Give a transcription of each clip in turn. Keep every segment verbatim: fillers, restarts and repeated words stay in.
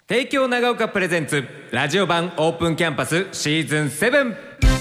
帝京長岡プレゼンツラジオ版オープンキャンパスシーズンセブン。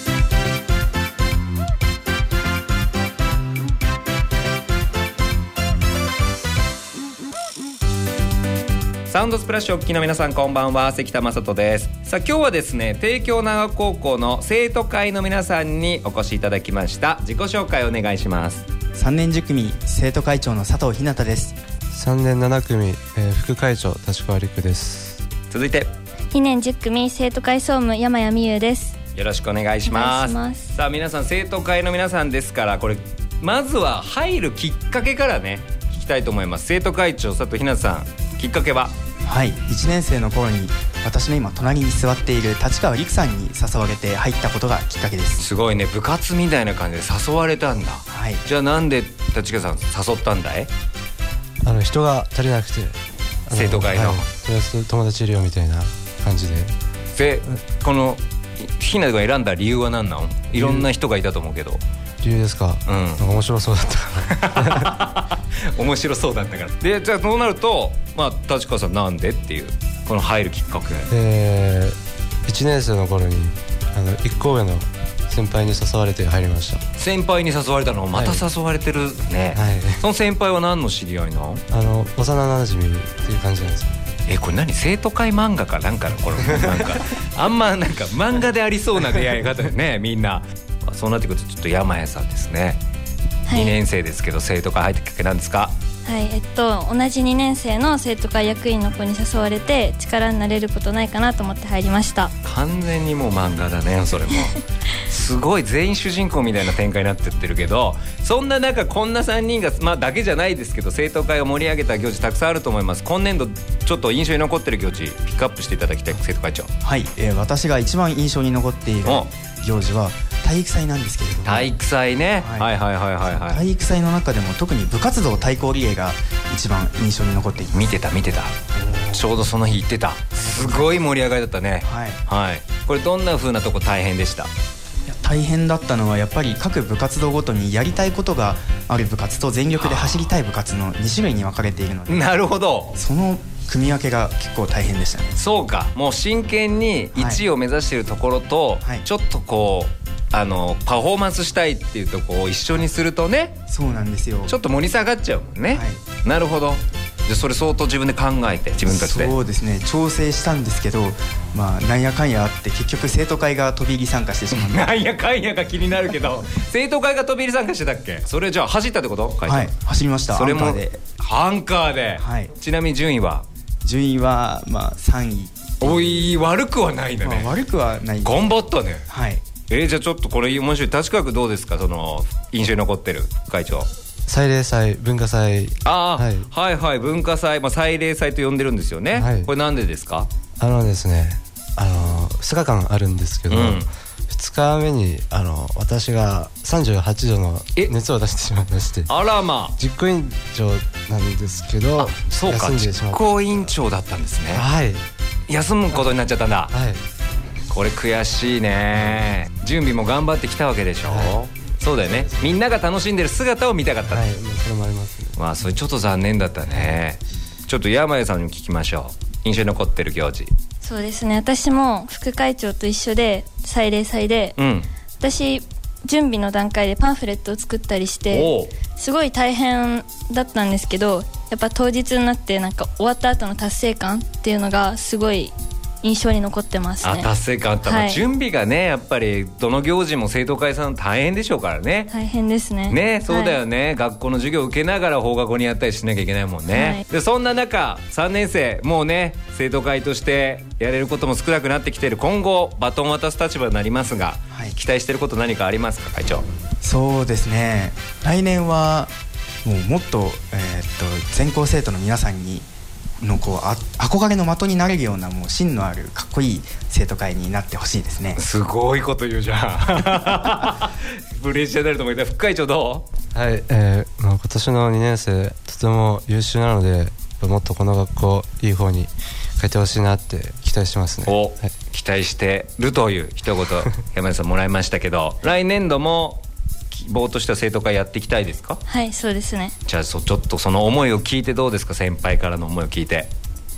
サウンドスプラッシュお聞きの皆さん、こんばんは。関田正人です。さあ今日はですね、帝京長岡高校の生徒会の皆さんにお越しいただきました。自己紹介お願いします。 さんねんじゅっ組生徒会長の佐藤ひなたです。 さんねんなな組、えー、副会長立川陸です。 続いてにねんじゅっ組生徒会総務山谷美優です。 よろしくお願いします。ますさあ皆さん、生徒会の皆さんですから、これまずは入るきっかけからね聞きたいと思います。生徒会長佐藤ひなたさん、きっかけは？ はい、いちねん生の頃に私の今隣に座っている立川陸さんに誘われて入ったことがきっかけです。 すごいね、部活みたいな感じで誘われたんだ。はい、じゃあなんで立川さん誘ったんだい？ あの人が足りなくて、 生徒会の、はい、 とりあえず友達いるよみたいな感じで。 でこのひなたが選んだ理由は何なの？いろんな人がいたと思うけど。 理由ですか？うん、なんか面白そうだったから面白そうだったから。でじゃあそうなると、まあ、立川さんなんでっていうこの入るきっかけ。 えー、いちねん生の頃にあのいっこ上の先輩に誘われて入りました。 先輩に誘われたの？また誘われてるね、はい、その先輩は何の知り合いなの？ あの幼なじみっていう感じなんですよ。 えこれ何、生徒会漫画かなんかのこれなんかあんまなんか漫画でありそうな出会い方でねみんな。そうなってくるとちょっと山谷さんですね、はい、にねん生ですけど生徒会入ったきっかけなんですか？ はいえっと同じにねん生の生徒会役員の子に誘われて力になれることないかなと思って入りました。 完全にもう漫画だねそれもすごい全員主人公みたいな展開になってってるけど、そんな中こんなさんにんが、まあ、だけじゃないですけど生徒会を盛り上げた行事たくさんあると思います。今年度ちょっと印象に残ってる行事ピックアップしていただきたい。生徒会長。 はい、えー、私が一番印象に残っている行事は体育祭なんですけれども。 体育祭ね、はい、はいはいはいはいはい。 体育祭の中でも特に部活動対抗リレーが一番印象に残っています。 見てた見てた、ちょうどその日行ってた。すごい盛り上がりだったね。はい、はい、これどんな風なとこ大変でした？ いや大変だったのはやっぱり各部活動ごとにやりたいことがある部活と全力で走りたい部活のに種類に分かれているので。 なるほど。 その組み分けが結構大変でしたね。 そうか、もう真剣にいちいを目指しているところと、はい、ちょっとこうあのパフォーマンスしたいっていうところを一緒にするとね。 そうなんですよ。 ちょっと盛り下がっちゃうもんね、はい、なるほど。じゃあそれ相当自分で考えて自分たちで。 そうですね、調整したんですけど、まあなんやかんやあって結局生徒会が飛び入り参加してしまったなんやかんやが気になるけど生徒会が飛び入り参加してたっけ？それじゃあ走ったってこと？ はい、走りました。 それもアンカーで。 アンカーで、はい、ちなみに順位は？ 順位はまあさんい。 おい、悪くはないんだね、 まあ、悪くはない。 頑張ったね。 はい。 えー、じゃあちょっとこれ面白い。立川君どうですか、その印象に残ってる会長？ 祭礼祭、文化祭。 あ、はい、はいはい文化祭、まあ、祭礼祭と呼んでるんですよね、はい、これなんでですか？ あのですね、あのふつかかんあるんですけど、うん、ふつかめにあの私がさんじゅうはちどの熱を出してしまいまして。 あらまあ。 実行委員長なんですけど、 そうか、実行委員長だったんですね。はい、休むことになっちゃったんだ。はい、これ悔しいね。準備も頑張ってきたわけでしょ、はい、そうだよね。みんなが楽しんでる姿を見たかった。 はい、それもありますね。 まあそれちょっと残念だったね。ちょっと山谷さんにも聞きましょう。印象に残ってる行事。 そうですね、私も副会長と一緒で祭礼祭で、うん、私準備の段階でパンフレットを作ったりしてすごい大変だったんですけど、やっぱ当日になってなんか終わった後の達成感っていうのがすごい印象に残ってますね。 あ、達成感あった、はい、準備がねやっぱりどの行事も生徒会さん大変でしょうからね。 大変ですね。 ね、そうだよね、はい、学校の授業を受けながら放課後にやったりしなきゃいけないもんね、はい、でそんな中さんねん生もうね生徒会としてやれることも少なくなってきている。今後バトンを渡す立場になりますが、はい、期待していること何かありますか、会長？ そうですね、来年はもうもっと、えー、っと全校生徒の皆さんにのこうあ憧れの的になれるようなもう芯のあるかっこいい生徒会になってほしいですね。 すごいこと言うじゃんプレッシャーになると思います。副会長どう？はい、えーまあ、今年のにねん生とても優秀なのでもっとこの学校いい方に変えてほしいなって期待してますね。 お、 はい、 期待してるという一言山根さんもらいましたけど来年度も希望としては生徒会やっていきたいですか？ はい、そうですね。 じゃあそちょっとその思いを聞いてどうですか、先輩からの思いを聞いて。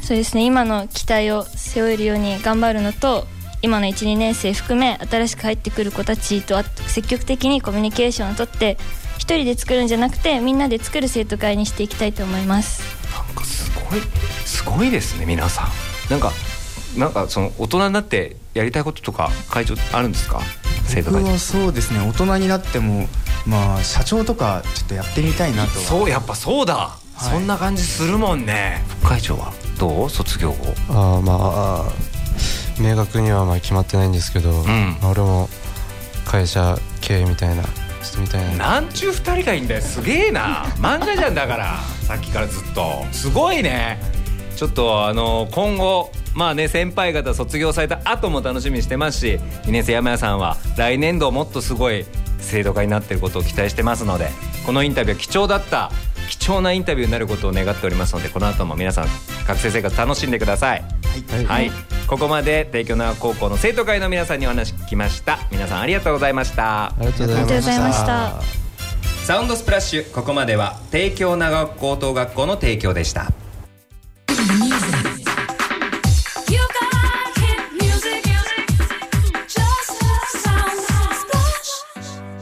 そうですね、今の期待を背負えるように頑張るのと、今のいち、にねん生含め新しく入ってくる子たちと積極的にコミュニケーションをとって一人で作るんじゃなくてみんなで作る生徒会にしていきたいと思います。 なんかすごいすごいですね皆さん。なんかなんかその大人になってやりたいこととか会長あるんですか？生徒会。 僕はそうですね、大人になってもまあ社長とかちょっとやってみたいなとは。 そうやっぱそうだ、はい、そんな感じするもんね。副会長はどう？卒業後。 あまあ明確にはまあ決まってないんですけど、うん、まあ、俺も会社経営みたいなしてみたいな。 なんちゅうふたりがいいんだよ、すげえな漫画じゃんだからさっきからずっとすごいね。ちょっとあの今後まあね先輩方卒業された後も楽しみにしてますし、にねん生山谷さんは来年度もっとすごい生徒会になっていることを期待してますので、このインタビューは貴重だった貴重なインタビューになることを願っておりますので、この後も皆さん学生生活楽しんでください。はい、はい、ここまで帝京長高校の生徒会の皆さんにお話聞きました。皆さんありがとうございました。 ありがとうございました。 サウンドスプラッシュ、ここまでは帝京長高等学校の提供でした。